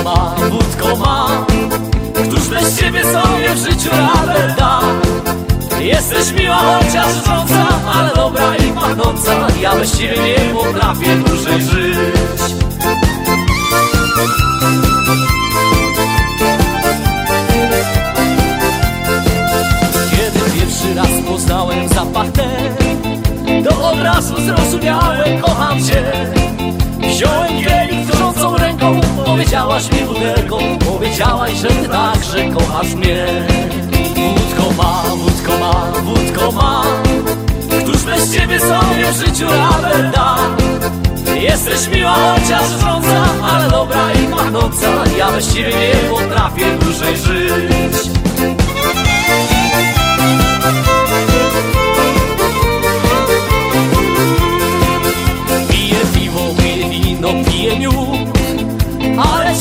wódko ma, któż bez ciebie sobie w życiu radę da? Jesteś miła, chociaż rządza, ale dobra i pachnąca. Ja bez ciebie nie potrafię dłużej żyć. Kiedy pierwszy raz poznałem zapach ten, do obrazu zrozumiałem, kocham cię. Wziąłem kielich drżącą ręką, powiedziałaś mi butelką, powiedziałaś, że ty także kochasz mnie. Wódko ma, któż bez ciebie sobie w życiu radę da? Jesteś miła, chociaż rządza, ale dobra i pachnąca. Ja bez ciebie nie potrafię dłużej żyć.